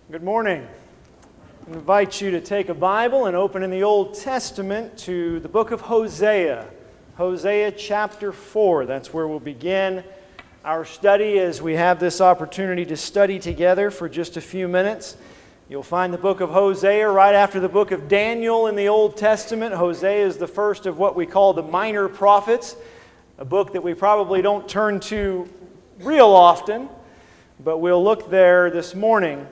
Good morning. I invite you to take a Bible and open in the Old Testament to the book of Hosea. Hosea chapter 4. That's where we'll begin our study as we have this opportunity to study together for just a few minutes. You'll find the book of Hosea right after the book of Daniel in the Old Testament. Hosea is the first of what we call the minor prophets, a book that we probably don't turn to real often, but we'll look there this morning.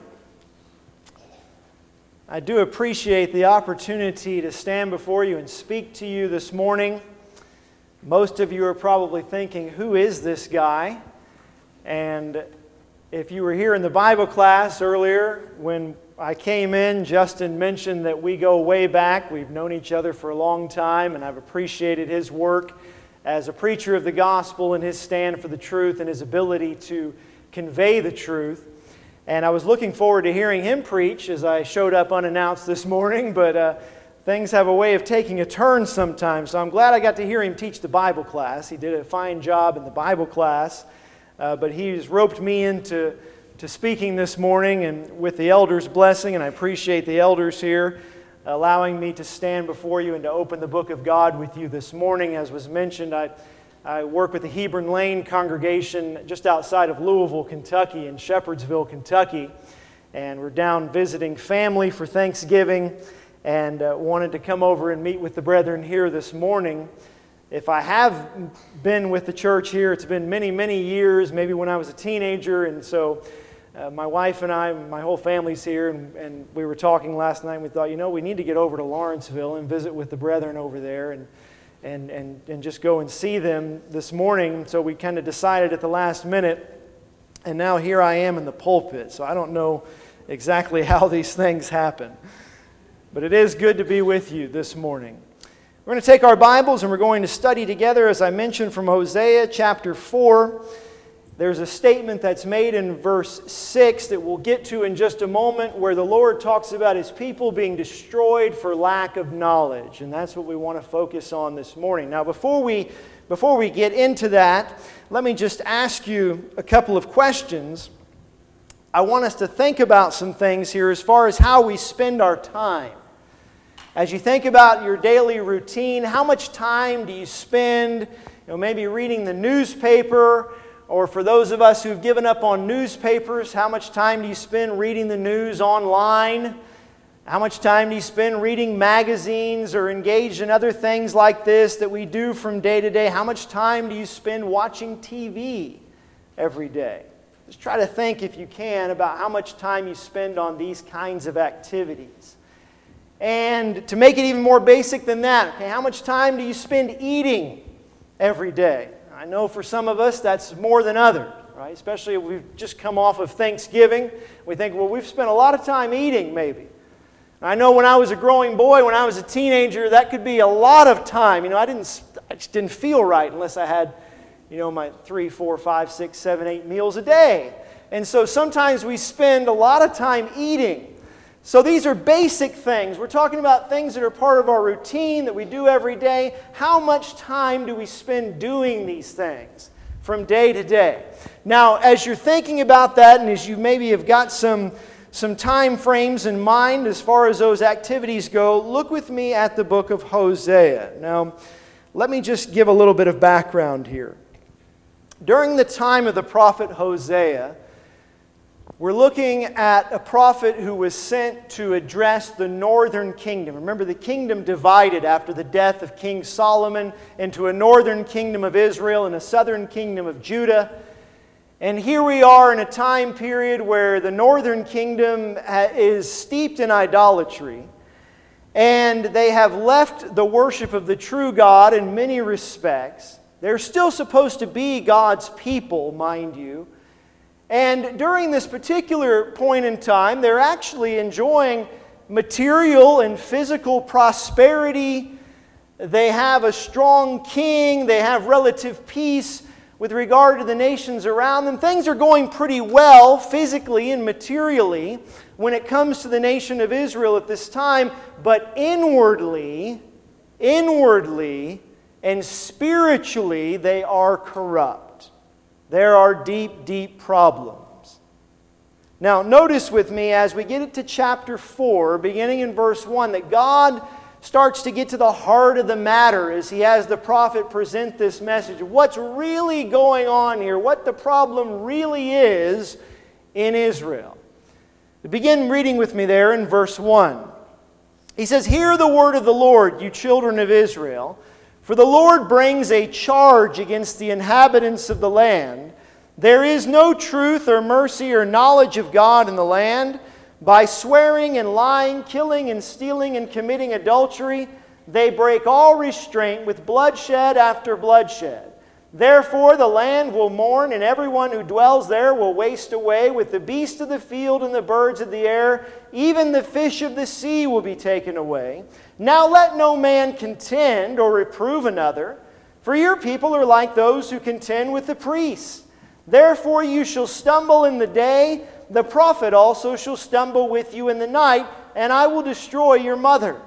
I do appreciate the opportunity to stand before you and speak to you this morning. Most of you are probably thinking, who is this guy? And if you were here in the Bible class earlier, when I came in, Justin mentioned that we go way back. We've known each other for a long time, and I've appreciated his work as a preacher of the gospel and his stand for the truth and his ability to convey the truth. And I was looking forward to hearing him preach as I showed up unannounced this morning, but things have a way of taking a turn sometimes. So I'm glad I got to hear him teach the Bible class. He did a fine job in the Bible class, but he's roped me into speaking this morning and with the elders' blessing, and I appreciate the elders here allowing me to stand before you and to open the book of God with you this morning. As was mentioned, I work with the Hebron Lane congregation just outside of Louisville, Kentucky, in Shepherdsville, Kentucky. And we're down visiting family for Thanksgiving and wanted to come over and meet with the brethren here this morning. If I have been with the church here, it's been many, many years, maybe when I was a teenager. And so my wife and I, my whole family's here, and we were talking last night. And we thought, we need to get over to Lawrenceville and visit with the brethren over there and just go and see them this morning. So we kind of decided at the last minute, and now here I am in the pulpit. So I don't know exactly how these things happen. But it is good to be with you this morning. We're going to take our Bibles and we're going to study together, as I mentioned, from Hosea chapter 4. There's a statement that's made in verse 6 that we'll get to in just a moment where the Lord talks about His people being destroyed for lack of knowledge. And that's what we want to focus on this morning. Now, before we get into that, let me just ask you a couple of questions. I want us to think about some things here as far as how we spend our time. As you think about your daily routine, how much time do you spend, maybe reading the newspaper? Or for those of us who've given up on newspapers, how much time do you spend reading the news online? How much time do you spend reading magazines or engaged in other things like this that we do from day to day? How much time do you spend watching TV every day? Just try to think, if you can, about how much time you spend on these kinds of activities. And to make it even more basic than that, how much time do you spend eating every day? I know for some of us that's more than others, right? Especially if we've just come off of Thanksgiving. We think, we've spent a lot of time eating maybe. I know when I was a growing boy, when I was a teenager, that could be a lot of time. I just didn't feel right unless I had, my 3, 4, 5, 6, 7, 8 meals a day. And so sometimes we spend a lot of time eating. So these are basic things. We're talking about things that are part of our routine that we do every day. How much time do we spend doing these things from day to day? Now, as you're thinking about that, and as you maybe have got some time frames in mind as far as those activities go, look with me at the book of Hosea. Now, let me just give a little bit of background here. During the time of the prophet Hosea, we're looking at a prophet who was sent to address the northern kingdom. Remember, the kingdom divided after the death of King Solomon into a northern kingdom of Israel and a southern kingdom of Judah. And here we are in a time period where the northern kingdom is steeped in idolatry. And they have left the worship of the true God in many respects. They're still supposed to be God's people, mind you. And during this particular point in time, they're actually enjoying material and physical prosperity. They have a strong king. They have relative peace with regard to the nations around them. Things are going pretty well physically and materially when it comes to the nation of Israel at this time. But inwardly, and spiritually, they are corrupt. There are deep, deep problems. Now, notice with me as we get into chapter 4, beginning in verse 1, that God starts to get to the heart of the matter as he has the prophet present this message. What's really going on here? What the problem really is in Israel. Begin reading with me there in verse 1. He says, "Hear the word of the Lord, you children of Israel. For the Lord brings a charge against the inhabitants of the land. There is no truth or mercy or knowledge of God in the land. By swearing and lying, killing and stealing and committing adultery, they break all restraint with bloodshed after bloodshed. Therefore the land will mourn, and everyone who dwells there will waste away. With the beasts of the field and the birds of the air, even the fish of the sea will be taken away. Now let no man contend or reprove another, for your people are like those who contend with the priests. Therefore you shall stumble in the day, the prophet also shall stumble with you in the night, and I will destroy your mother.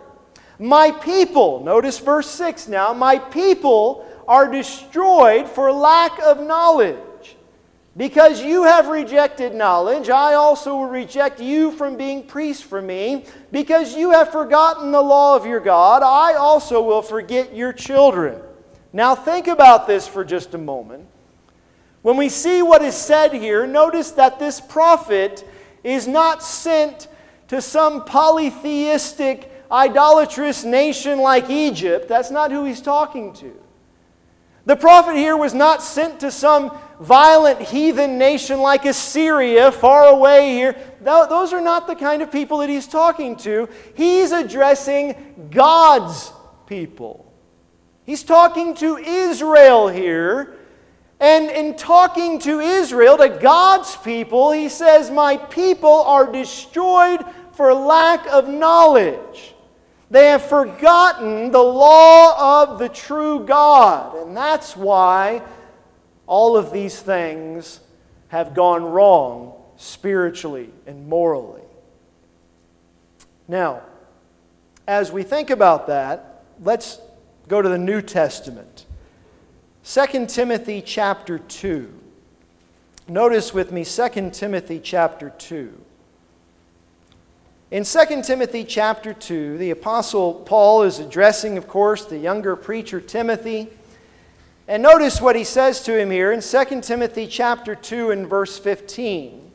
My people," notice verse 6 now, "my people are destroyed for lack of knowledge. Because you have rejected knowledge, I also will reject you from being priests for me. Because you have forgotten the law of your God, I also will forget your children." Now think about this for just a moment. When we see what is said here, notice that this prophet is not sent to some polytheistic, idolatrous nation like Egypt. That's not who he's talking to. The prophet here was not sent to some violent heathen nation like Assyria, far away here. Those are not the kind of people that he's talking to. He's addressing God's people. He's talking to Israel here. And in talking to Israel, to God's people, he says, "My people are destroyed for lack of knowledge." They have forgotten the law of the true God. And that's why all of these things have gone wrong spiritually and morally. Now, as we think about that, let's go to the New Testament. 2 Timothy chapter 2. Notice with me 2 Timothy chapter 2. In 2 Timothy chapter 2, the Apostle Paul is addressing, of course, the younger preacher Timothy. And notice what he says to him here in 2 Timothy chapter 2 and verse 15.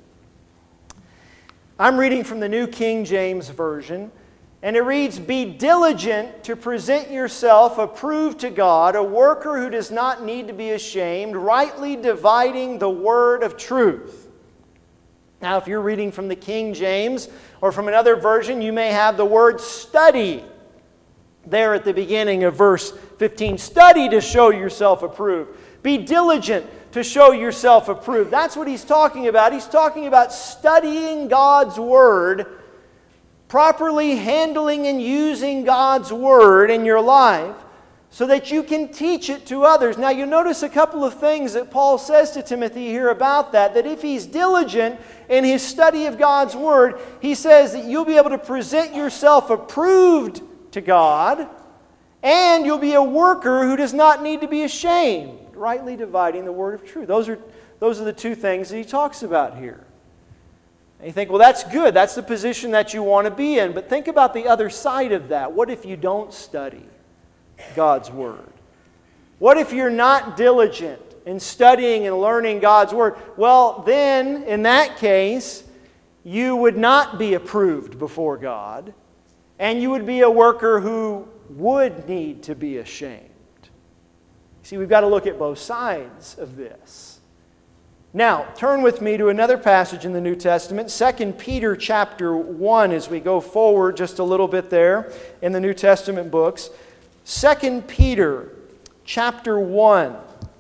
I'm reading from the New King James Version. And it reads, "Be diligent to present yourself approved to God, a worker who does not need to be ashamed, rightly dividing the word of truth." Now, if you're reading from the King James or from another version, you may have the word study there at the beginning of verse 15. Study to show yourself approved. Be diligent to show yourself approved. That's what he's talking about. He's talking about studying God's word, properly handling and using God's word in your life so that you can teach it to others. Now you notice a couple of things that Paul says to Timothy here about that if he's diligent in his study of God's word, he says that you'll be able to present yourself approved to God, and you'll be a worker who does not need to be ashamed, rightly dividing the word of truth. Those are the two things that he talks about here. And you think, well, that's good. That's the position that you want to be in. But think about the other side of that. What if you don't study God's word? What if you're not diligent in studying and learning God's word? Well, then, in that case, you would not be approved before God, and you would be a worker who would need to be ashamed. See, we've got to look at both sides of this. Now, turn with me to another passage in the New Testament, 2 Peter chapter 1, as we go forward just a little bit there in the New Testament books. 2 Peter chapter 1.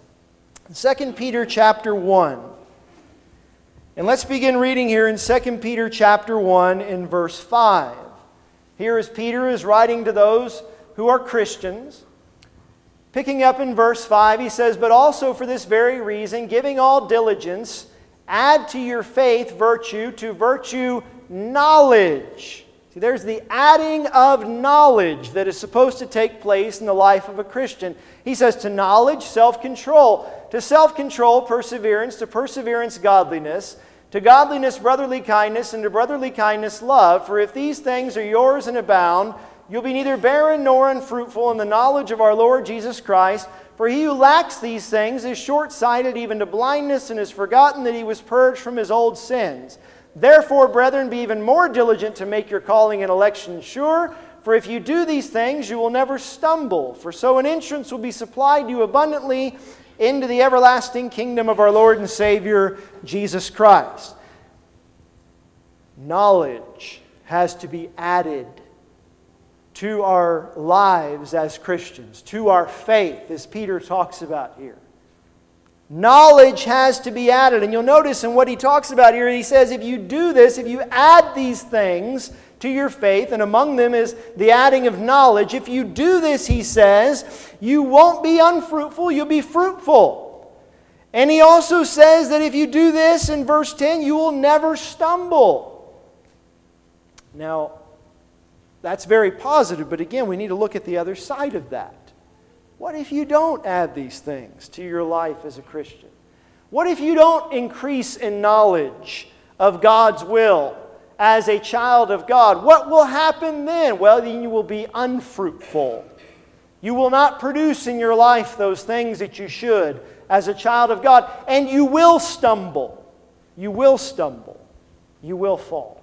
2 Peter chapter 1. And let's begin reading here in 2 Peter chapter 1 in verse 5. Here as Peter is writing to those who are Christians. Picking up in verse 5, he says, "But also for this very reason, giving all diligence, add to your faith virtue, to virtue knowledge." See, there's the adding of knowledge that is supposed to take place in the life of a Christian. He says, to knowledge, self-control. To self-control, perseverance. To perseverance, godliness. To godliness, brotherly kindness, and to brotherly kindness, love. For if these things are yours and abound, you'll be neither barren nor unfruitful in the knowledge of our Lord Jesus Christ. For he who lacks these things is short-sighted even to blindness, and has forgotten that he was purged from his old sins. Therefore, brethren, be even more diligent to make your calling and election sure. For if you do these things, you will never stumble. For so an entrance will be supplied you abundantly into the everlasting kingdom of our Lord and Savior, Jesus Christ. Knowledge has to be added to our lives as Christians, to our faith, as Peter talks about here. Knowledge has to be added. And you'll notice in what he talks about here, he says, if you do this, if you add these things to your faith, and among them is the adding of knowledge. If you do this, he says, you won't be unfruitful, you'll be fruitful. And he also says that if you do this, in verse 10, you will never stumble. Now, that's very positive, but again, we need to look at the other side of that. What if you don't add these things to your life as a Christian? What if you don't increase in knowledge of God's will as a child of God? What will happen then? Well, then you will be unfruitful. You will not produce in your life those things that you should as a child of God. And you will stumble. You will stumble. You will fall.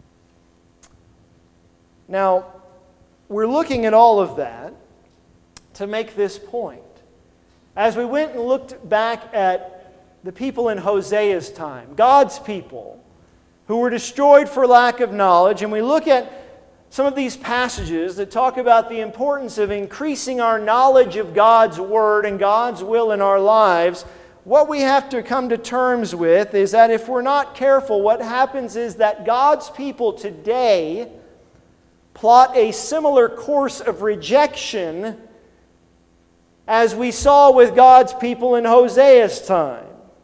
Now, we're looking at all of that to make this point. As we went and looked back at the people in Hosea's time, God's people, who were destroyed for lack of knowledge. And we look at some of these passages that talk about the importance of increasing our knowledge of God's Word and God's will in our lives. What we have to come to terms with is that if we're not careful, what happens is that God's people today plot a similar course of rejection as we saw with God's people in Hosea's time.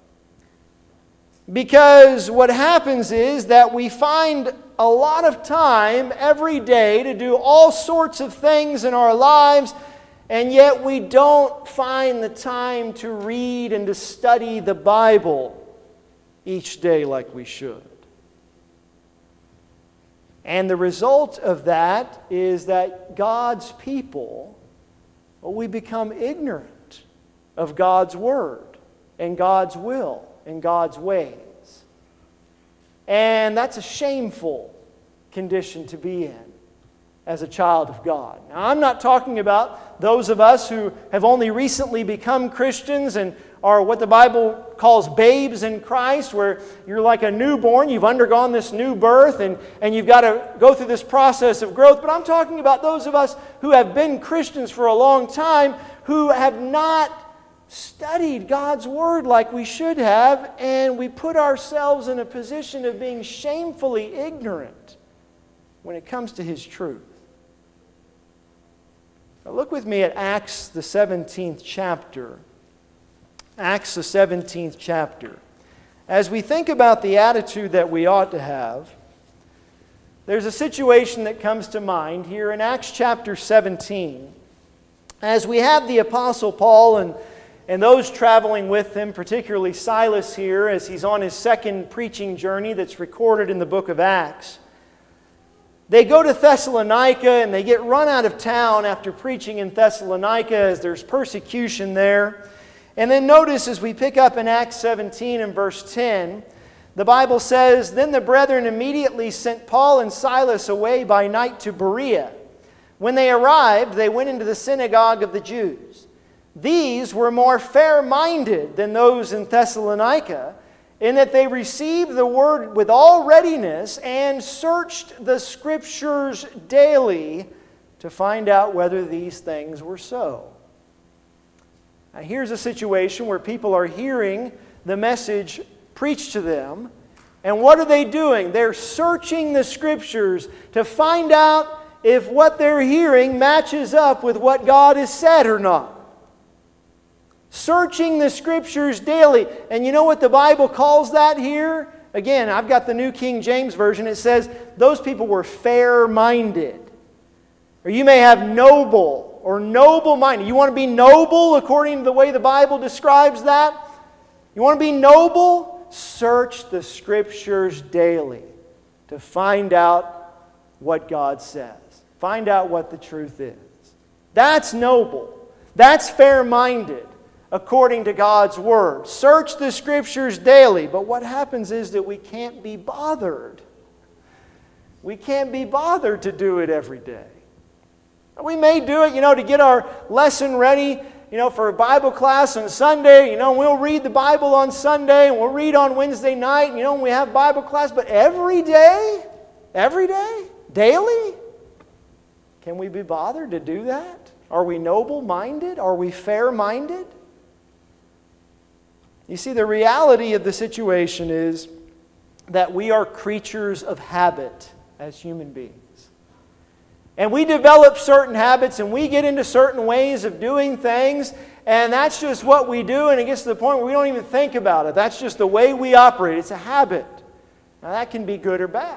Because what happens is that we find a lot of time every day to do all sorts of things in our lives, and yet we don't find the time to read and to study the Bible each day like we should. And the result of that is that God's people, we become ignorant of God's Word and God's will and God's ways. And that's a shameful condition to be in as a child of God. Now, I'm not talking about those of us who have only recently become Christians and are what the Bible calls babes in Christ, where you're like a newborn, you've undergone this new birth, and you've got to go through this process of growth. But I'm talking about those of us who have been Christians for a long time, who have not studied God's Word like we should have, and we put ourselves in a position of being shamefully ignorant when it comes to His truth. Now look with me at Acts, the 17th chapter. Acts, the 17th chapter. As we think about the attitude that we ought to have, there's a situation that comes to mind here in Acts chapter 17. As we have the Apostle Paul and those traveling with him, particularly Silas here, as he's on his second preaching journey that's recorded in the book of Acts. They go to Thessalonica and they get run out of town after preaching in Thessalonica as there's persecution there. And then notice as we pick up in Acts 17 and verse 10, the Bible says, "Then the brethren immediately sent Paul and Silas away by night to Berea. When they arrived, they went into the synagogue of the Jews. These were more fair-minded than those in Thessalonica, in that they received the word with all readiness and searched the Scriptures daily to find out whether these things were so." Now here's a situation where people are hearing the message preached to them, and what are they doing? They're searching the Scriptures to find out if what they're hearing matches up with what God has said or not. Searching the Scriptures daily. And you know what the Bible calls that here? Again, I've got the New King James Version. It says those people were fair-minded. Or you may have noble or noble-minded. You want to be noble according to the way the Bible describes that? You want to be noble? search the Scriptures daily to find out what God says. Find out what the truth is. That's noble. That's fair-minded according to God's Word. Search the Scriptures daily. But what happens is that we can't be bothered. We can't be bothered to do it every day. We may do it, to get our lesson ready, for a Bible class on Sunday. We'll read the Bible on Sunday and we'll read on Wednesday night, when we have Bible class. But every day, daily, can we be bothered to do that? Are we noble-minded? Are we fair-minded? You see, the reality of the situation is that we are creatures of habit as human beings. And we develop certain habits and we get into certain ways of doing things, and that's just what we do, and it gets to the point where we don't even think about it. That's just the way we operate. It's a habit. Now that can be good or bad.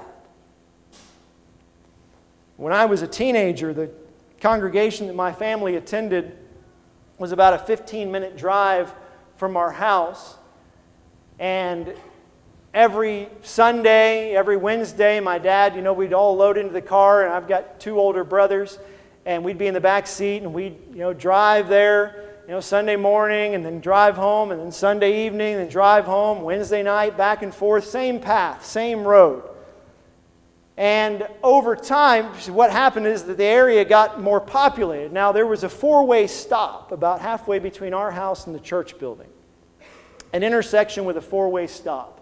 When I was a teenager, the congregation that my family attended was about a 15-minute drive from our house. And every Sunday, every Wednesday, my dad, we'd all load into the car, and I've got 2 older brothers, and we'd be in the back seat, and we'd, drive there, Sunday morning, and then drive home, and then Sunday evening, and then drive home, Wednesday night, back and forth, same path, same road. And over time, what happened is that the area got more populated. Now, there was a 4-way stop about halfway between our house and the church building. An intersection with a 4-way stop.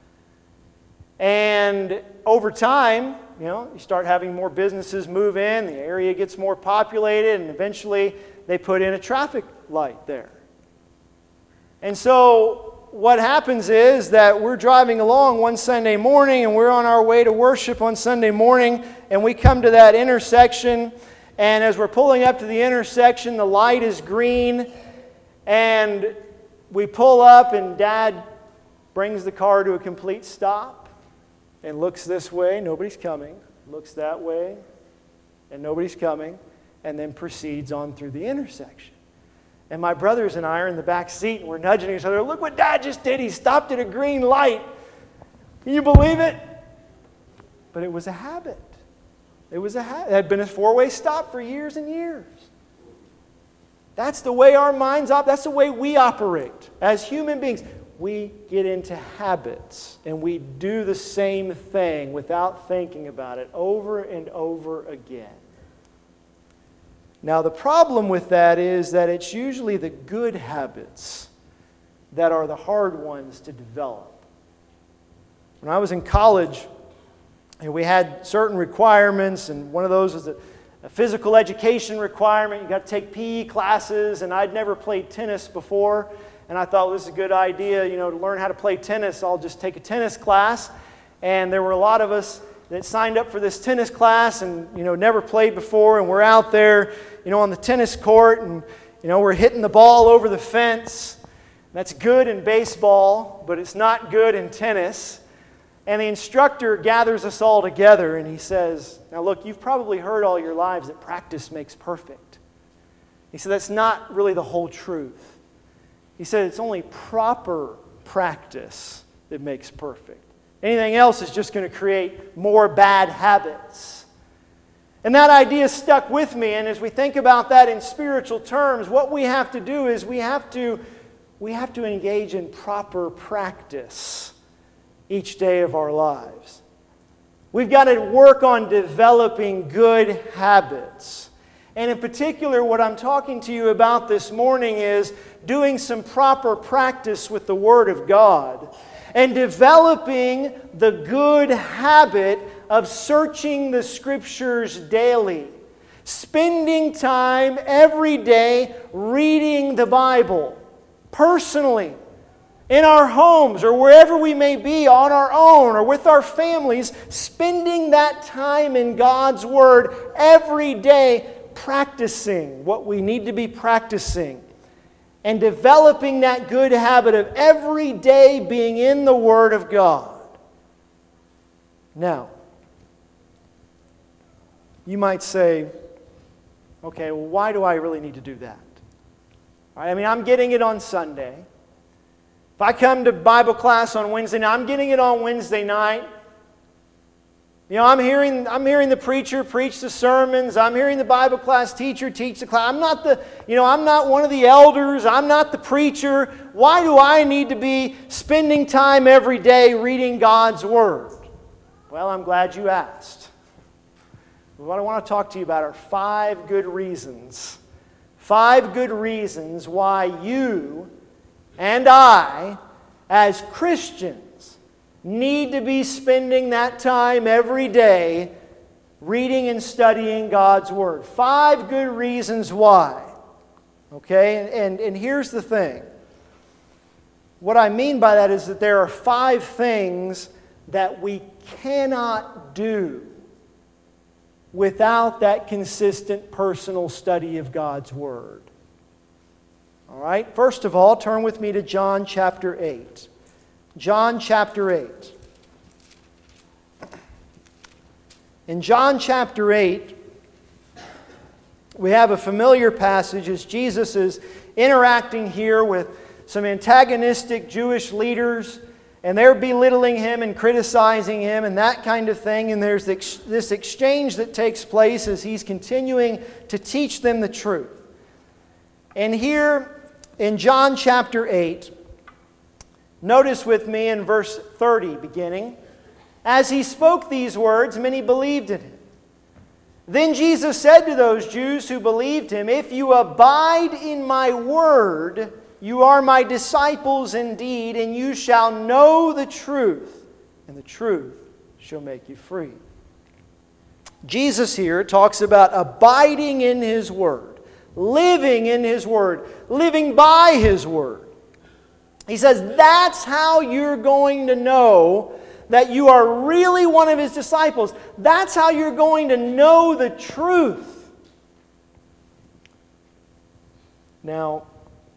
And over time, you start having more businesses move in, the area gets more populated, and eventually they put in a traffic light there. And so what happens is that we're driving along one Sunday morning, and we're on our way to worship on Sunday morning, and we come to that intersection, and as we're pulling up to the intersection, the light is green, and we pull up, and Dad brings the car to a complete stop and looks this way, nobody's coming, looks that way, and nobody's coming, and then proceeds on through the intersection. And my brothers and I are in the back seat, and we're nudging each other. Look what Dad just did. He stopped at a green light. Can you believe it? But it was a habit. It had been a 4-way stop for years and years. That's the way our minds operate. That's the way we operate as human beings. We get into habits, and we do the same thing without thinking about it over and over again. Now, the problem with that is that it's usually the good habits that are the hard ones to develop. When I was in college, we had certain requirements, and one of those was a physical education requirement. You got to take PE classes, and I'd never played tennis before, and I thought, well, this is a good idea, to learn how to play tennis. I'll just take a tennis class, and there were a lot of us that signed up for this tennis class and, never played before, and we're out there, on the tennis court, and, we're hitting the ball over the fence. That's good in baseball, but it's not good in tennis. And the instructor gathers us all together, and he says, now look, you've probably heard all your lives that practice makes perfect. He said, that's not really the whole truth. He said, it's only proper practice that makes perfect. Anything else is just going to create more bad habits. And that idea stuck with me, and as we think about that in spiritual terms, what we have to do is we have to engage in proper practice each day of our lives. We've got to work on developing good habits. And in particular, what I'm talking to you about this morning is doing some proper practice with the Word of God and developing the good habit of searching the Scriptures daily. Spending time every day reading the Bible, personally, in our homes or wherever we may be, on our own or with our families, spending that time in God's Word every day, practicing what we need to be practicing, and developing that good habit of every day being in the Word of God. Now, you might say, okay, well, why do I really need to do that? All right, I'm getting it on Sunday. If I come to Bible class on Wednesday night, I'm getting it on Wednesday night. I'm hearing the preacher preach the sermons. I'm hearing the Bible class teacher teach the class. I'm not one of the elders. I'm not the preacher. Why do I need to be spending time every day reading God's Word? Well, I'm glad you asked. What I want to talk to you about are 5 good reasons. 5 good reasons why you and I, as Christians, need to be spending that time every day reading and studying God's Word. 5 good reasons why. Okay? And here's the thing. What I mean by that is that there are 5 things that we cannot do without that consistent personal study of God's Word. All right? First of all, turn with me to John chapter 8. John chapter 8. In John chapter 8, we have a familiar passage as Jesus is interacting here with some antagonistic Jewish leaders, and they're belittling Him and criticizing Him and that kind of thing. And there's this exchange that takes place as He's continuing to teach them the truth. And here in John chapter 8, notice with me in verse 30 beginning, as He spoke these words, many believed in Him. Then Jesus said to those Jews who believed Him, "If you abide in my word, you are my disciples indeed, and you shall know the truth, and the truth shall make you free." Jesus here talks about abiding in His word, living in His word, living by His word. He says that's how you're going to know that you are really one of His disciples. That's how you're going to know the truth. Now,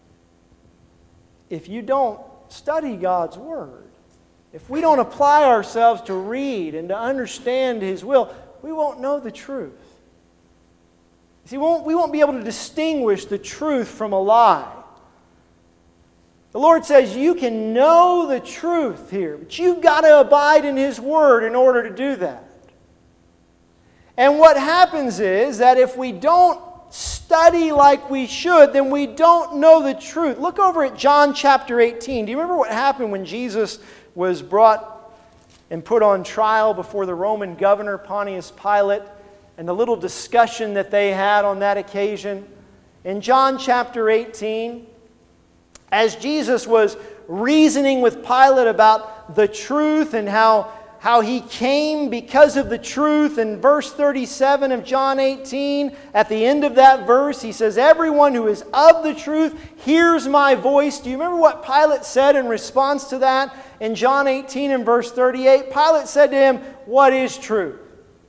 if you don't study God's Word, if we don't apply ourselves to read and to understand His will, we won't know the truth. See, we won't be able to distinguish the truth from a lie. The Lord says you can know the truth here, but you've got to abide in His Word in order to do that. And what happens is that if we don't study like we should, then we don't know the truth. Look over at John chapter 18. Do you remember what happened when Jesus was brought and put on trial before the Roman governor, Pontius Pilate, and the little discussion that they had on that occasion? In John chapter 18, as Jesus was reasoning with Pilate about the truth and how He came because of the truth, in verse 37 of John 18, at the end of that verse, He says, "Everyone who is of the truth hears my voice." Do you remember what Pilate said in response to that? In John 18 and verse 38, Pilate said to Him, "What is truth?"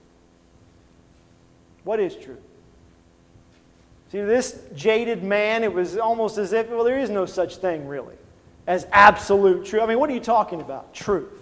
What is truth? See, this jaded man, it was almost as if, well, there is no such thing really as absolute truth. I mean, what are you talking about? Truth.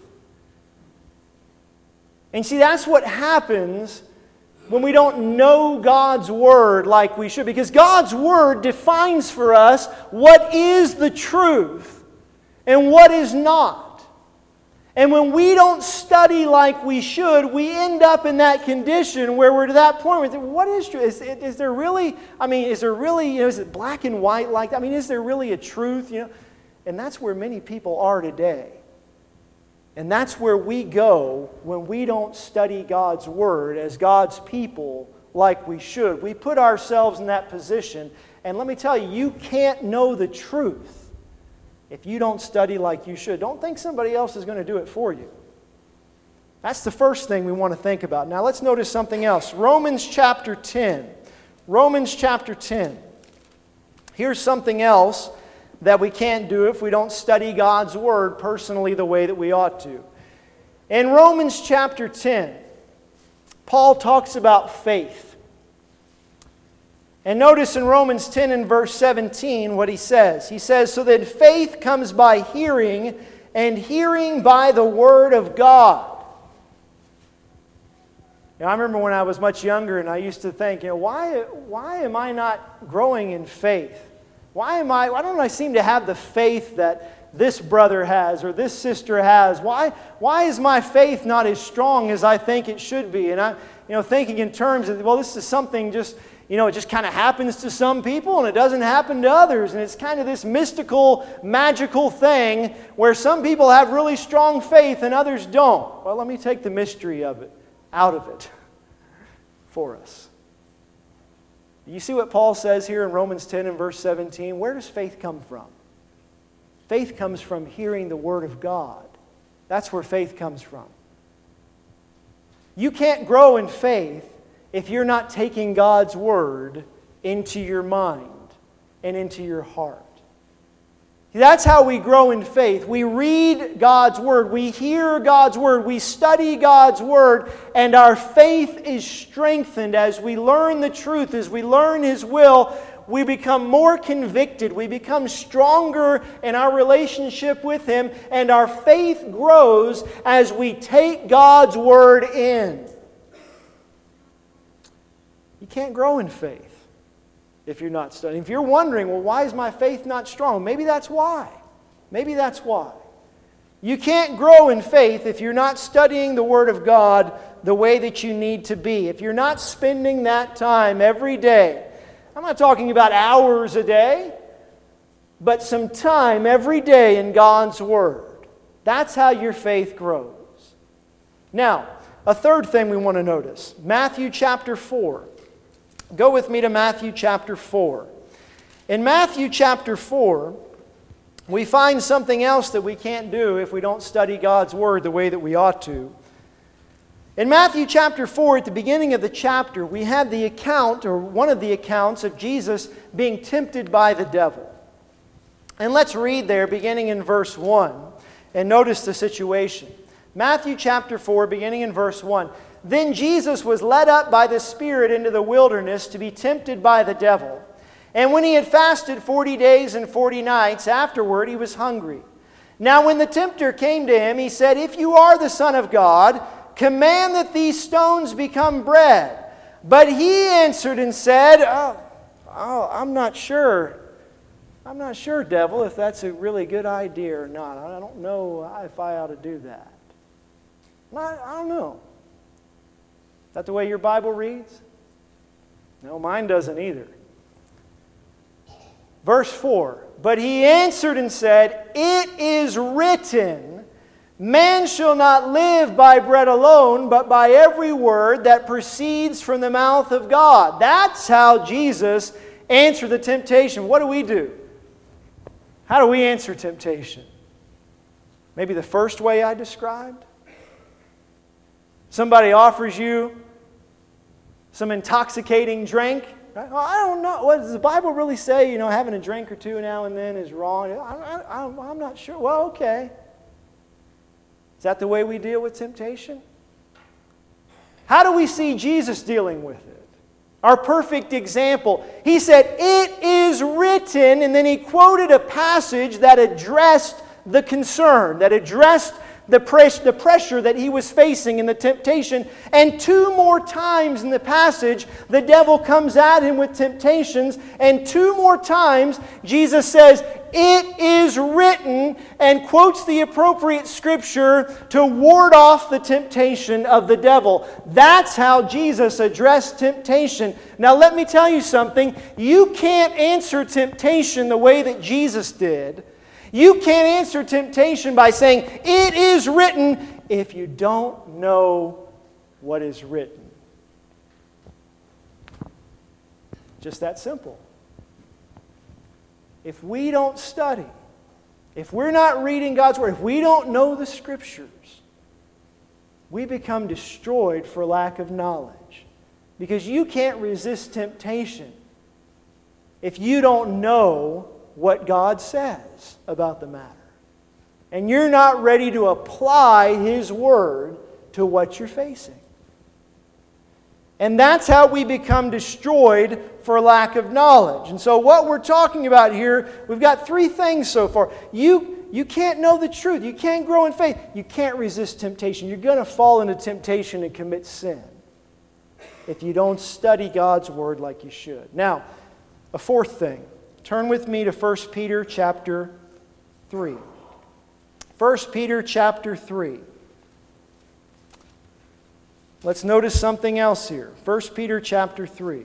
And see, that's what happens when we don't know God's Word like we should. Because God's Word defines for us what is the truth and what is not. And when we don't study like we should, we end up in that condition where we're to that point where we think, what is truth? Is there really, is it black and white like that? I mean, is there really a truth? And that's where many people are today. And that's where we go when we don't study God's Word as God's people like we should. We put ourselves in that position. And let me tell you, you can't know the truth if you don't study like you should. Don't think somebody else is going to do it for you. That's the first thing we want to think about. Now let's notice something else. Romans chapter 10. Romans chapter 10. Here's something else that we can't do if we don't study God's Word personally the way that we ought to. In Romans chapter 10, Paul talks about faith. And notice in Romans 10 and verse 17 what he says. He says, "So that faith comes by hearing, and hearing by the Word of God." Now, I remember when I was much younger and I used to think, why am I not growing in faith? Why don't I seem to have the faith that this brother has or this sister has? Why is my faith not as strong as I think it should be? And I'm thinking in terms of, well, this is something just, it just kind of happens to some people and it doesn't happen to others. And it's kind of this mystical, magical thing where some people have really strong faith and others don't. Well, let me take the mystery of it out of it for us. You see what Paul says here in Romans 10 and verse 17? Where does faith come from? Faith comes from hearing the Word of God. That's where faith comes from. You can't grow in faith if you're not taking God's Word into your mind and into your heart. That's how we grow in faith. We read God's Word, we hear God's Word, we study God's Word, and our faith is strengthened as we learn the truth, as we learn His will. We become more convicted, we become stronger in our relationship with Him, and our faith grows as we take God's Word in. You can't grow in faith if you're not studying. If you're wondering, well, why is my faith not strong? Maybe that's why. Maybe that's why. You can't grow in faith if you're not studying the Word of God the way that you need to be. If you're not spending that time every day. I'm not talking about hours a day, but some time every day in God's Word. That's how your faith grows. Now, a third thing we want to notice. Matthew chapter 4. Go with me to Matthew chapter 4. In Matthew chapter 4, we find something else that we can't do if we don't study God's Word the way that we ought to. In Matthew chapter 4, at the beginning of the chapter, we have the account, or one of the accounts, of Jesus being tempted by the devil. And let's read there, beginning in verse 1, and notice the situation. Matthew chapter 4, beginning in verse 1. Then Jesus was led up by the Spirit into the wilderness to be tempted by the devil. And when he had fasted 40 days and 40 nights, afterward he was hungry. Now when the tempter came to him, he said, "If you are the Son of God, command that these stones become bread." But he answered and said, I'm not sure. I'm not sure, devil, if that's a really good idea or not. I don't know if I ought to do that. I don't know. Is that the way your Bible reads? No, mine doesn't either. Verse 4, but he answered and said, "It is written, man shall not live by bread alone, but by every word that proceeds from the mouth of God." That's how Jesus answered the temptation. What do? How do we answer temptation? Maybe the first way I described? Somebody offers you some intoxicating drink. Right? Well, I don't know. What does the Bible really say? Having a drink or two now and then is wrong. I'm not sure. Well, okay. Is that the way we deal with temptation? How do we see Jesus dealing with it? Our perfect example. He said, "It is written," and then he quoted a passage that addressed the concern, that addressed the pressure that he was facing in the temptation. And 2 more times in the passage, the devil comes at him with temptations. And 2 more times, Jesus says, "It is written," and quotes the appropriate scripture to ward off the temptation of the devil. That's how Jesus addressed temptation. Now let me tell you something. You can't answer temptation the way that Jesus did. You can't answer temptation by saying, "It is written," if you don't know what is written. Just that simple. If we don't study, if we're not reading God's Word, if we don't know the Scriptures, we become destroyed for lack of knowledge. Because you can't resist temptation if you don't know what God says about the matter. And you're not ready to apply His Word to what you're facing. And that's how we become destroyed for lack of knowledge. And so what we're talking about here, we've got 3 things so far. You can't know the truth. You can't grow in faith. You can't resist temptation. You're going to fall into temptation and commit sin if you don't study God's Word like you should. Now, a 4th thing. Turn with me to 1 Peter chapter 3. 1 Peter chapter 3. Let's notice something else here. 1 Peter chapter 3.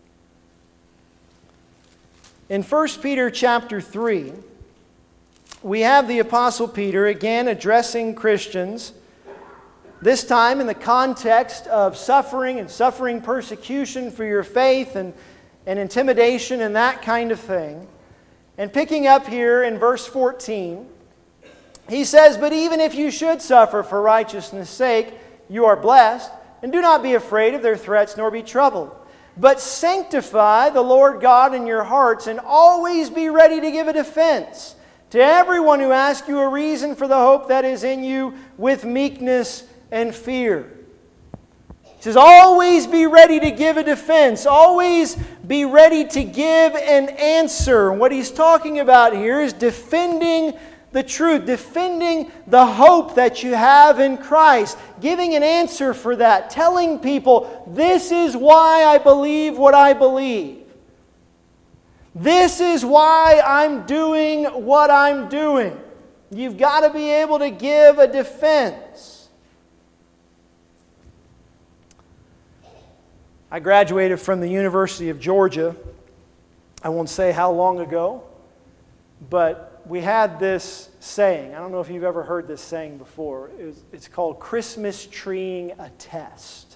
In 1 Peter chapter 3, we have the Apostle Peter again addressing Christians, this time in the context of suffering and suffering persecution for your faith and intimidation and that kind of thing. And picking up here in verse 14, he says, "But even if you should suffer for righteousness' sake, you are blessed, and do not be afraid of their threats nor be troubled. But sanctify the Lord God in your hearts, and always be ready to give a defense to everyone who asks you a reason for the hope that is in you with meekness and fear." He says, always be ready to give a defense. Always be ready to give an answer. And what he's talking about here is defending the truth, defending the hope that you have in Christ, giving an answer for that, telling people, this is why I believe what I believe. This is why I'm doing what I'm doing. You've got to be able to give a defense. I graduated from the University of Georgia. I won't say how long ago, but we had this saying. I don't know if you've ever heard this saying before. It's called Christmas treeing a test.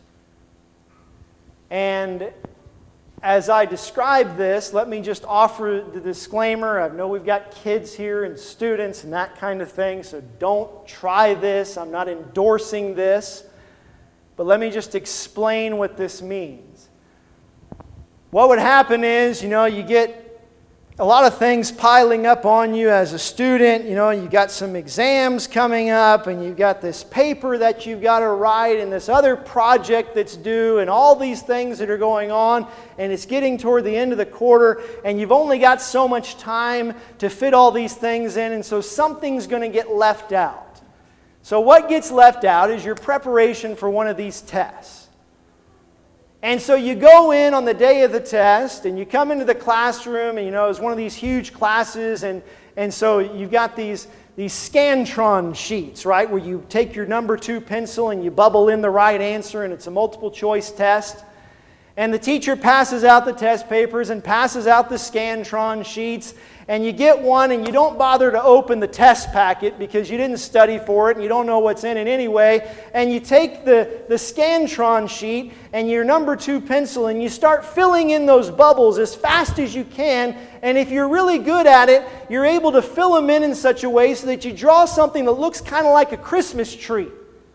And as I describe this, let me just offer the disclaimer. I know we've got kids here and students and that kind of thing, so don't try this. I'm not endorsing this. But let me just explain what this means. What would happen is, you get a lot of things piling up on you as a student. You got some exams coming up, and you've got this paper that you've got to write, and this other project that's due, and all these things that are going on, and it's getting toward the end of the quarter, and you've only got so much time to fit all these things in, and so something's going to get left out. So what gets left out is your preparation for one of these tests. And so you go in on the day of the test, and you come into the classroom, and it's one of these huge classes, and so you've got these Scantron sheets, right, where you take your number 2 pencil and you bubble in the right answer, and it's a multiple choice test. And the teacher passes out the test papers and passes out the Scantron sheets, and you get one and you don't bother to open the test packet because you didn't study for it and you don't know what's in it anyway, and you take the Scantron sheet and your number 2 pencil and you start filling in those bubbles as fast as you can, and if you're really good at it, you're able to fill them in such a way so that you draw something that looks kind of like a Christmas tree.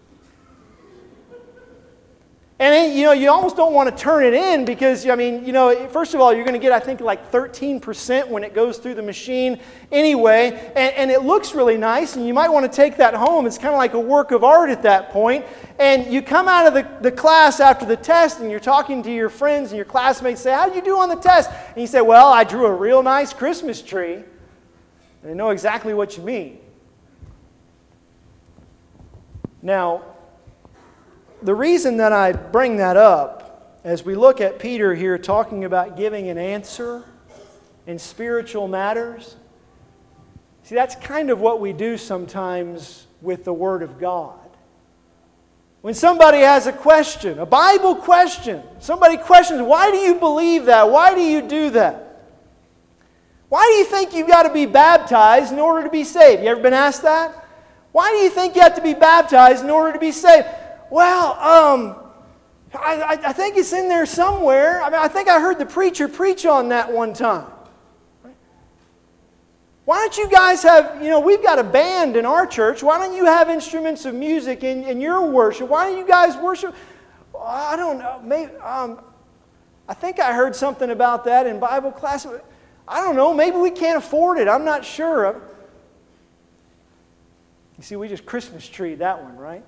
And you almost don't want to turn it in because, first of all, you're going to get, I think, like 13% when it goes through the machine anyway. And it looks really nice, and you might want to take that home. It's kind of like a work of art at that point. And you come out of the class after the test, and you're talking to your friends and your classmates, say, "How did you do on the test?" And you say, "Well, I drew a real nice Christmas tree." And they know exactly what you mean. Now, the reason that I bring that up, as we look at Peter here talking about giving an answer in spiritual matters, see, that's kind of what we do sometimes with the Word of God. When somebody has a question, a Bible question, somebody questions, why do you believe that? Why do you do that? Why do you think you've got to be baptized in order to be saved? You ever been asked that? Why do you think you have to be baptized in order to be saved? Well, I think it's in there somewhere. I think I heard the preacher preach on that one time. Why don't you guys have, we've got a band in our church. Why don't you have instruments of music in your worship? Why don't you guys worship? Well, I don't know. Maybe, I think I heard something about that in Bible class. I don't know. Maybe we can't afford it. I'm not sure. You see, we just Christmas treed that one, right?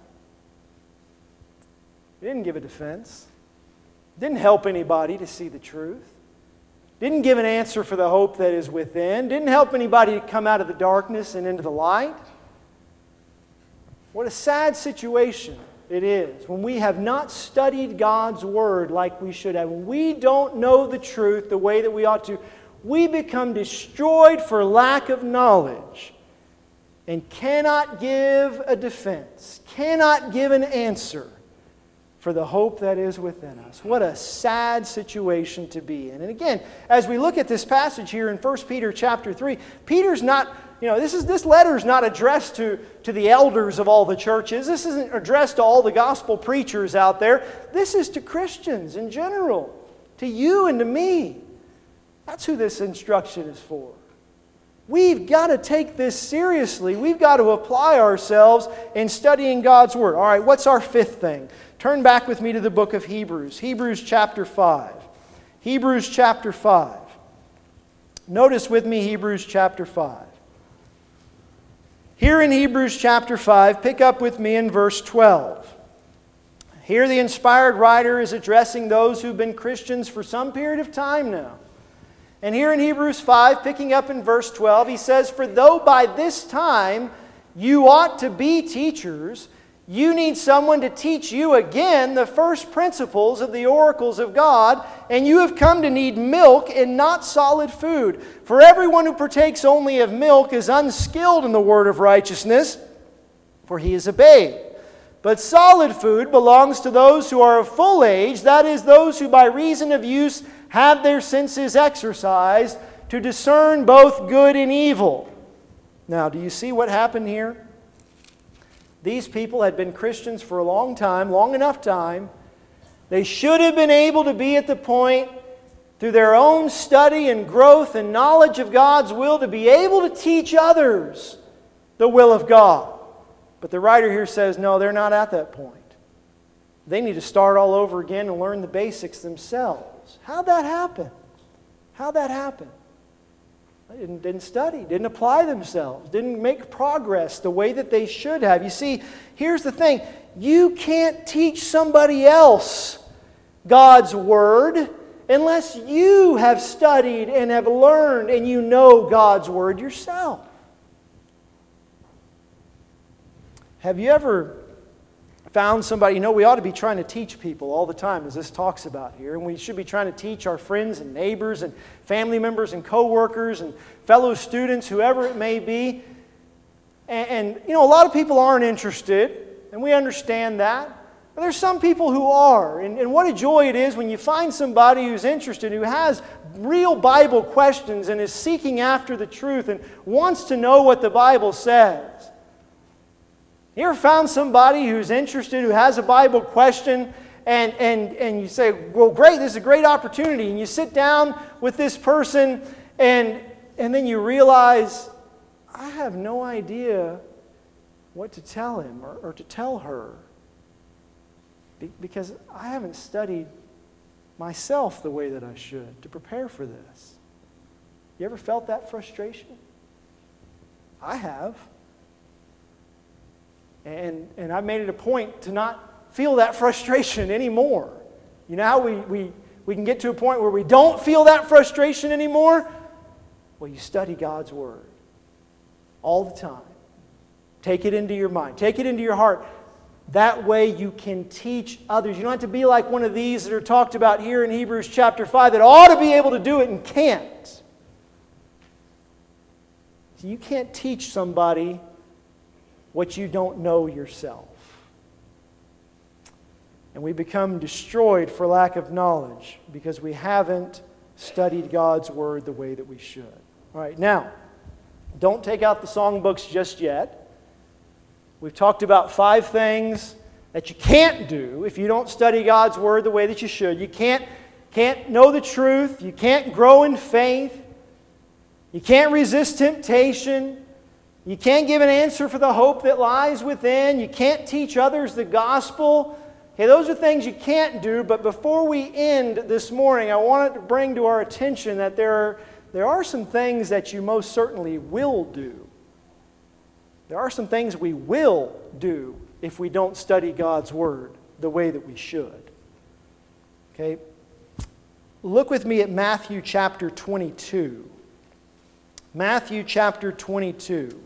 Didn't give a defense. Didn't help anybody to see the truth. Didn't give an answer for the hope that is within. Didn't help anybody to come out of the darkness and into the light. What a sad situation it is when we have not studied God's Word like we should have. When we don't know the truth the way that we ought to, we become destroyed for lack of knowledge. and cannot give a defense, cannot give an answer for the hope that is within us. What a sad situation to be in. And again, as we look at this passage here in 1 Peter chapter 3, Peter's not, this letter is not addressed to the elders of all the churches. This isn't addressed to all the gospel preachers out there. This is to Christians in general, to you and to me. That's who this instruction is for. We've got to take this seriously. We've got to apply ourselves in studying God's Word. All right, what's our fifth thing? Turn back with me to the book of Hebrews. Hebrews chapter 5. Hebrews chapter 5. Notice with me Hebrews chapter 5. Here in Hebrews chapter 5, pick up with me in verse 12. Here the inspired writer is addressing those who've been Christians for some period of time now. And here in Hebrews 5, picking up in verse 12, he says, "For though by this time you ought to be teachers, you need someone to teach you again the first principles of the oracles of God, and you have come to need milk and not solid food. For everyone who partakes only of milk is unskilled in the word of righteousness, for he is a babe. But solid food belongs to those who are of full age, that is, those who by reason of use have their senses exercised to discern both good and evil." Now, do you see what happened here? These people had been Christians for a long time, long enough time. They should have been able to be at the point, through their own study and growth and knowledge of God's will, to be able to teach others the will of God. But the writer here says, no, they're not at that point. They need to start all over again and learn the basics themselves. How'd that happen? How'd that happen? They didn't study, didn't apply themselves, didn't make progress the way that they should have. You see, here's the thing. You can't teach somebody else God's Word unless you have studied and have learned and you know God's Word yourself. Have you ever found somebody, we ought to be trying to teach people all the time, as this talks about here, and we should be trying to teach our friends and neighbors and family members and co-workers and fellow students, whoever it may be. And a lot of people aren't interested, and we understand that. But there's some people who are, and what a joy it is when you find somebody who's interested, who has real Bible questions and is seeking after the truth and wants to know what the Bible says. You ever found somebody who's interested, who has a Bible question, and you say, well, great, this is a great opportunity. And you sit down with this person, and then you realize, I have no idea what to tell him or to tell her, because I haven't studied myself the way that I should to prepare for this. You ever felt that frustration? I have. And I've made it a point to not feel that frustration anymore. You know how we can get to a point where we don't feel that frustration anymore? Well, you study God's Word all the time. Take it into your mind. Take it into your heart. That way you can teach others. You don't have to be like one of these that are talked about here in Hebrews chapter 5 that ought to be able to do it and can't. So you can't teach somebody what you don't know yourself. And we become destroyed for lack of knowledge because we haven't studied God's Word the way that we should. All right, now, don't take out the songbooks just yet. We've talked about 5 things that you can't do if you don't study God's Word the way that you should. You can't know the truth. You can't grow in faith. You can't resist temptation. You can't give an answer for the hope that lies within. You can't teach others the gospel. Okay, those are things you can't do, but before we end this morning, I wanted to bring to our attention that there are some things that you most certainly will do. There are some things we will do if we don't study God's Word the way that we should. Okay? Look with me at Matthew chapter 22. Matthew chapter 22.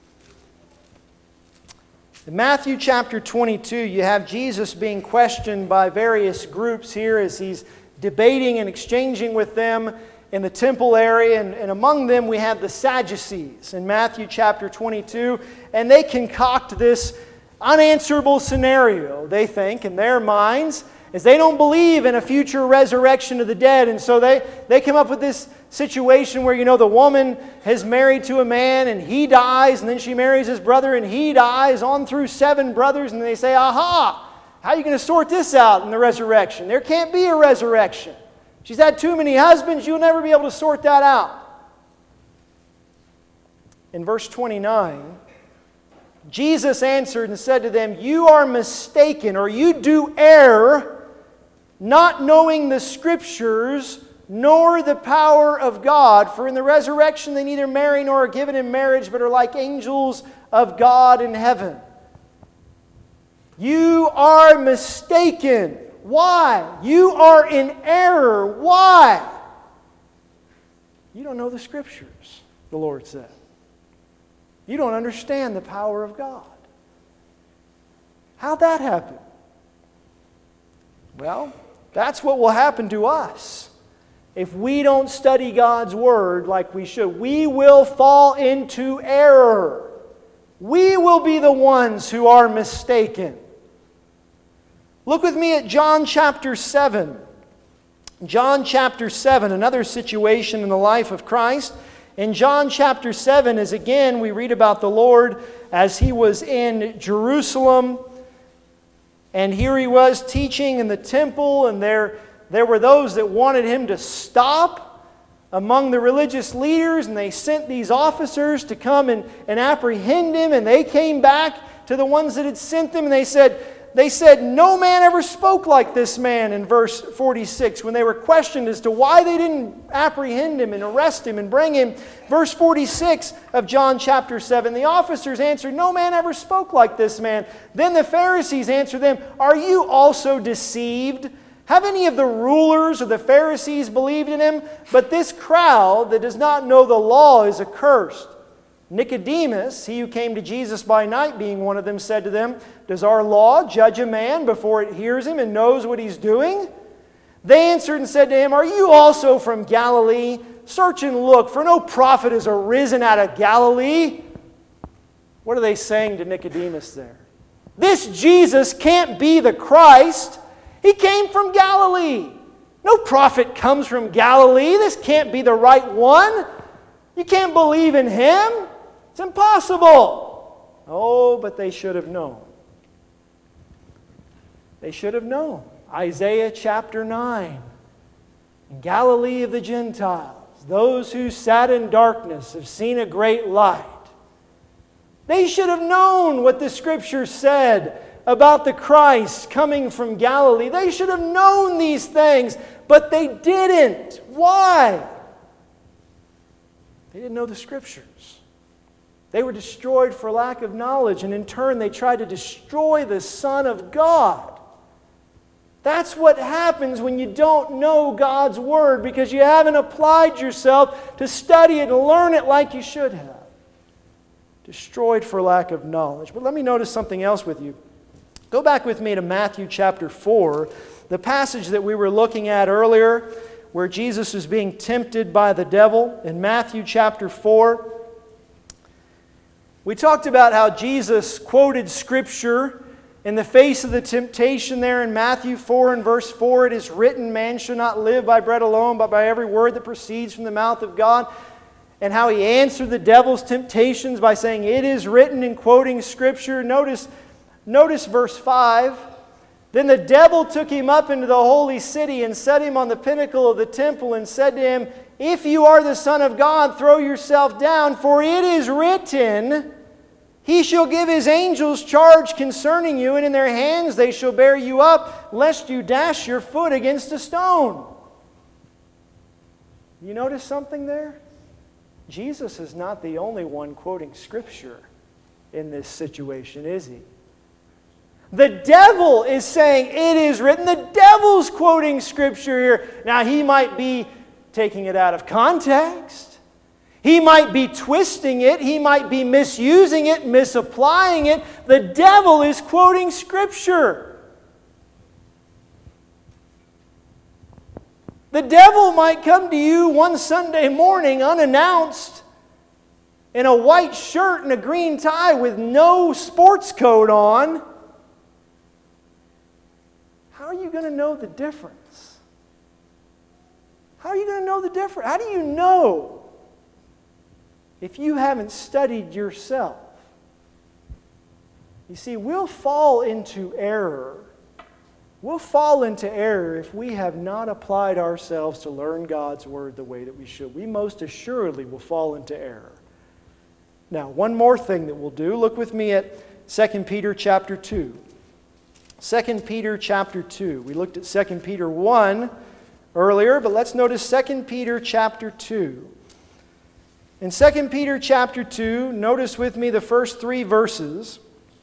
In Matthew chapter 22, you have Jesus being questioned by various groups here as he's debating and exchanging with them. in the temple area, and among them we have the Sadducees in Matthew chapter 22, and they concoct this unanswerable scenario, they think, in their minds, is they don't believe in a future resurrection of the dead, and so they come up with this situation where, the woman is married to a man and he dies, and then she marries his brother and he dies, on through 7 brothers, and they say, aha, how are you going to sort this out in the resurrection? There can't be a resurrection. She's had too many husbands, you'll never be able to sort that out. In verse 29, Jesus answered and said to them, you are mistaken, or you do err, not knowing the Scriptures, nor the power of God. For in the resurrection they neither marry nor are given in marriage, but are like angels of God in heaven. You are mistaken. Why? You are in error. Why? You don't know the Scriptures, the Lord said. You don't understand the power of God. How'd that happen? Well, that's what will happen to us if we don't study God's Word like we should. We will fall into error. We will be the ones who are mistaken. Look with me at John chapter 7. John chapter 7, another situation in the life of Christ. In John chapter 7, as again we read about the Lord as He was in Jerusalem. And here He was teaching in the temple, and there were those that wanted Him to stop among the religious leaders, and they sent these officers to come and apprehend Him, and they came back to the ones that had sent them, and they said, no man ever spoke like this man, in verse 46, when they were questioned as to why they didn't apprehend Him and arrest Him and bring Him. Verse 46 of John chapter 7, the officers answered, no man ever spoke like this man. Then the Pharisees answered them, are you also deceived? Have any of the rulers or the Pharisees believed in Him? But this crowd that does not know the law is accursed. Nicodemus, he who came to Jesus by night, being one of them, said to them, does our law judge a man before it hears him and knows what he's doing? They answered and said to him, are you also from Galilee? Search and look, for no prophet has arisen out of Galilee. What are they saying to Nicodemus there? This Jesus can't be the Christ. He came from Galilee. No prophet comes from Galilee. This can't be the right one. You can't believe in Him. It's impossible. Oh, but they should have known. They should have known. Isaiah chapter 9. In Galilee of the Gentiles, those who sat in darkness have seen a great light. They should have known what the Scripture said about the Christ coming from Galilee. They should have known these things, but they didn't. Why? They didn't know the Scriptures. They were destroyed for lack of knowledge, and in turn they tried to destroy the Son of God. That's what happens when you don't know God's Word, because you haven't applied yourself to study it and learn it like you should have. Destroyed for lack of knowledge. But let me notice something else with you. Go back with me to Matthew chapter 4, the passage that we were looking at earlier, where Jesus was being tempted by the devil. In Matthew chapter 4, we talked about how Jesus quoted Scripture in the face of the temptation there in Matthew 4 and verse 4. It is written, man shall not live by bread alone, but by every word that proceeds from the mouth of God. And how He answered the devil's temptations by saying, it is written, in quoting Scripture. Notice verse 5. Then the devil took Him up into the holy city and set Him on the pinnacle of the temple and said to Him, if you are the Son of God, throw yourself down, for it is written, He shall give His angels charge concerning you, and in their hands they shall bear you up, lest you dash your foot against a stone. You notice something there? Jesus is not the only one quoting Scripture in this situation, is He? The devil is saying, it is written. The devil's quoting Scripture here. Now, he might be taking it out of context. He might be twisting it. He might be misusing it, misapplying it. The devil is quoting Scripture. The devil might come to you one Sunday morning unannounced in a white shirt and a green tie with no sports coat on. How are you going to know the difference? How are you going to know the difference? How do you know if you haven't studied yourself? You see, we'll fall into error. We'll fall into error if we have not applied ourselves to learn God's Word the way that we should. We most assuredly will fall into error. Now, one more thing that we'll do. Look with me at 2 Peter chapter 2. 2 Peter chapter 2. We looked at 2 Peter 1 earlier, but let's notice 2 Peter chapter 2. In 2 Peter chapter 2, notice with me the first 3 verses.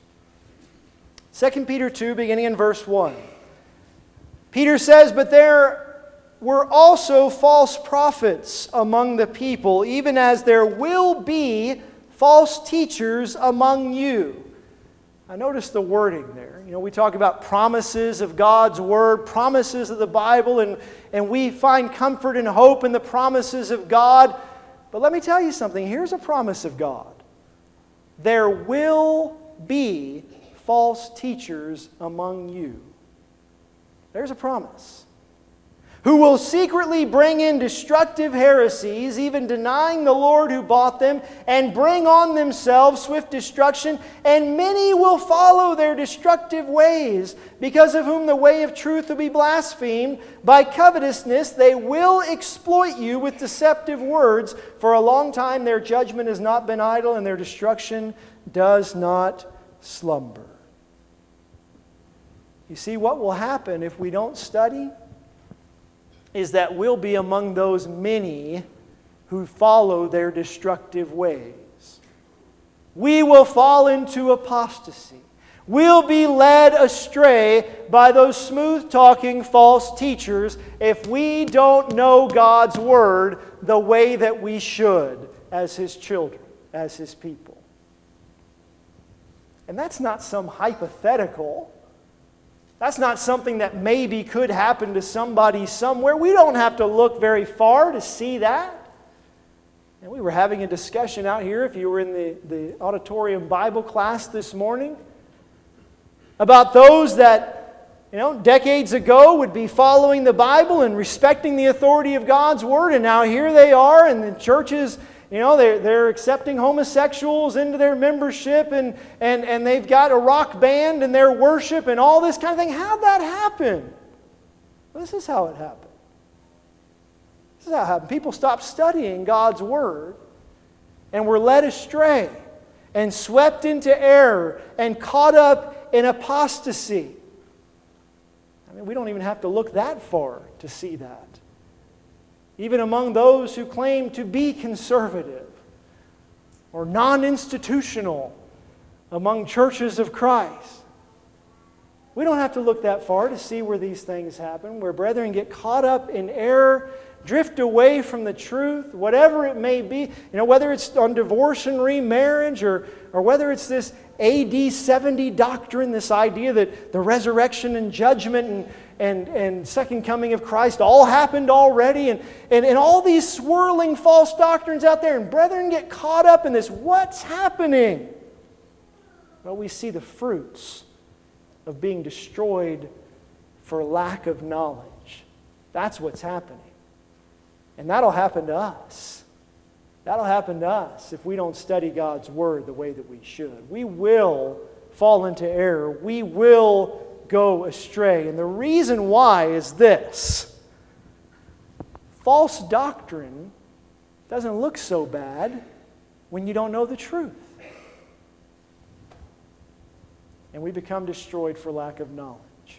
2 Peter 2, beginning in verse 1. Peter says, "But there were also false prophets among the people, even as there will be false teachers among you." I notice the wording there. You know, we talk about promises of God's Word, promises of the Bible, and we find comfort and hope in the promises of God. But let me tell you something. Here's a promise of God. There will be false teachers among you. There's a promise. "Who will secretly bring in destructive heresies, even denying the Lord who bought them, and bring on themselves swift destruction. And many will follow their destructive ways, because of whom the way of truth will be blasphemed. By covetousness they will exploit you with deceptive words. For a long time their judgment has not been idle, and their destruction does not slumber." You see, what will happen if we don't study is that we'll be among those many who follow their destructive ways. We will fall into apostasy. We'll be led astray by those smooth-talking false teachers if we don't know God's Word the way that we should as His children, as His people. And that's not some hypothetical. That's not something that maybe could happen to somebody somewhere. We don't have to look very far to see that. And we were having a discussion out here, if you were in the auditorium Bible class this morning, about those that, decades ago would be following the Bible and respecting the authority of God's Word, and now here they are, and the churches, they're accepting homosexuals into their membership, and they've got a rock band in their worship and all this kind of thing. How'd that happen? Well, this is how it happened. This is how it happened. People stopped studying God's Word and were led astray and swept into error and caught up in apostasy. I mean, we don't even have to look that far to see that. Even among those who claim to be conservative or non-institutional among churches of Christ. We don't have to look that far to see where these things happen, where brethren get caught up in error, drift away from the truth, whatever it may be. Whether it's on divorce and remarriage, or whether it's this AD 70 doctrine, this idea that the resurrection and judgment and second coming of Christ all happened already, and all these swirling false doctrines out there, and brethren get caught up in this. What's happening? Well, we see the fruits of being destroyed for lack of knowledge. That's what's happening. And that'll happen to us. That'll happen to us if we don't study God's Word the way that we should. We will fall into error. We will go astray. And the reason why is this. False doctrine doesn't look so bad when you don't know the truth. And we become destroyed for lack of knowledge.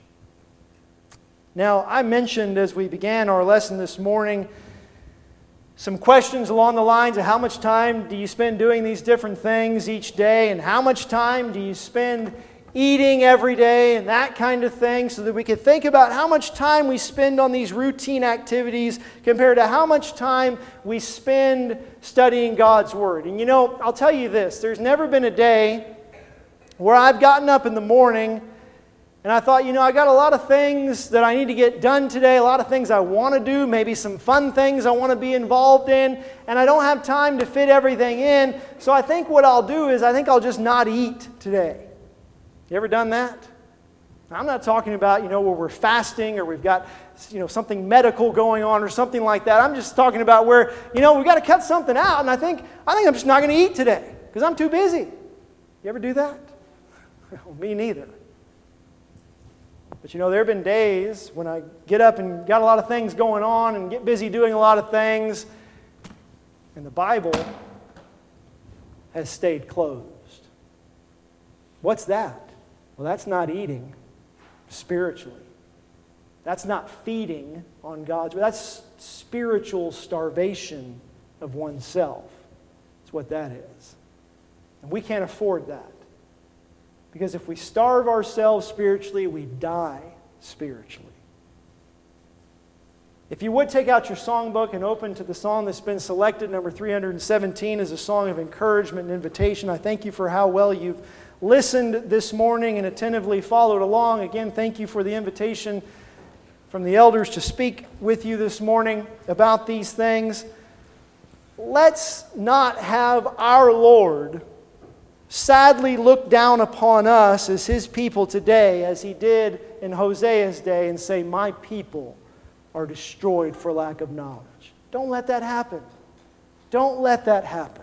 Now, I mentioned as we began our lesson this morning some questions along the lines of how much time do you spend doing these different things each day, and how much time do you spend eating every day, and that kind of thing, so that we could think about how much time we spend on these routine activities compared to how much time we spend studying God's Word. And I'll tell you this, there's never been a day where I've gotten up in the morning And I thought, I got a lot of things that I need to get done today, a lot of things I want to do, maybe some fun things I want to be involved in, and I don't have time to fit everything in. So I think what I'll do is I'll just not eat today. You ever done that? I'm not talking about, where we're fasting or we've got, something medical going on or something like that. I'm just talking about where, we've got to cut something out, and I think I'm just not going to eat today because I'm too busy. You ever do that? Me neither. But there have been days when I get up and got a lot of things going on and get busy doing a lot of things, and the Bible has stayed closed. What's that? Well, that's not eating spiritually. That's not feeding on God's will. That's spiritual starvation of oneself. That's what that is. And we can't afford that. Because if we starve ourselves spiritually, we die spiritually. If you would take out your songbook and open to the song that's been selected, number 317, as a song of encouragement and invitation. I thank you for how well you've listened this morning and attentively followed along. Again, thank you for the invitation from the elders to speak with you this morning about these things. Let's not have our Lord sadly look down upon us as His people today, as He did in Hosea's day, and say, my people are destroyed for lack of knowledge. Don't let that happen. Don't let that happen.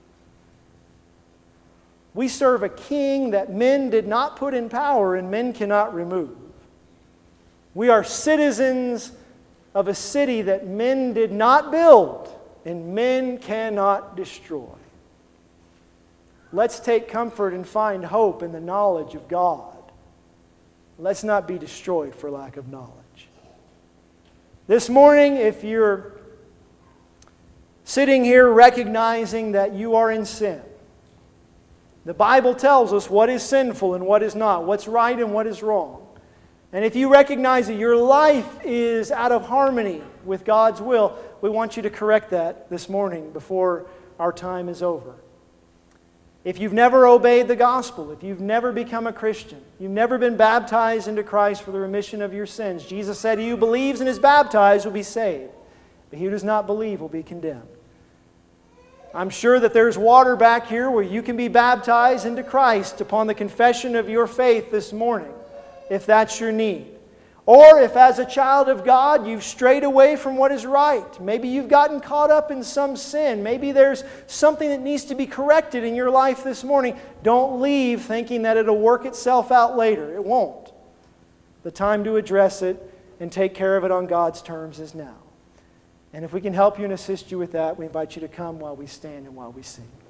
We serve a king that men did not put in power and men cannot remove. We are citizens of a city that men did not build and men cannot destroy. Let's take comfort and find hope in the knowledge of God. Let's not be destroyed for lack of knowledge. This morning, if you're sitting here recognizing that you are in sin, the Bible tells us what is sinful and what is not, what's right and what is wrong. And if you recognize that your life is out of harmony with God's will, we want you to correct that this morning before our time is over. If you've never obeyed the gospel, if you've never become a Christian, you've never been baptized into Christ for the remission of your sins, Jesus said, he who believes and is baptized will be saved, but he who does not believe will be condemned. I'm sure that there's water back here where you can be baptized into Christ upon the confession of your faith this morning, if that's your need. Or if as a child of God you've strayed away from what is right. Maybe you've gotten caught up in some sin. Maybe there's something that needs to be corrected in your life this morning. Don't leave thinking that it'll work itself out later. It won't. The time to address it and take care of it on God's terms is now. And if we can help you and assist you with that, we invite you to come while we stand and while we sing.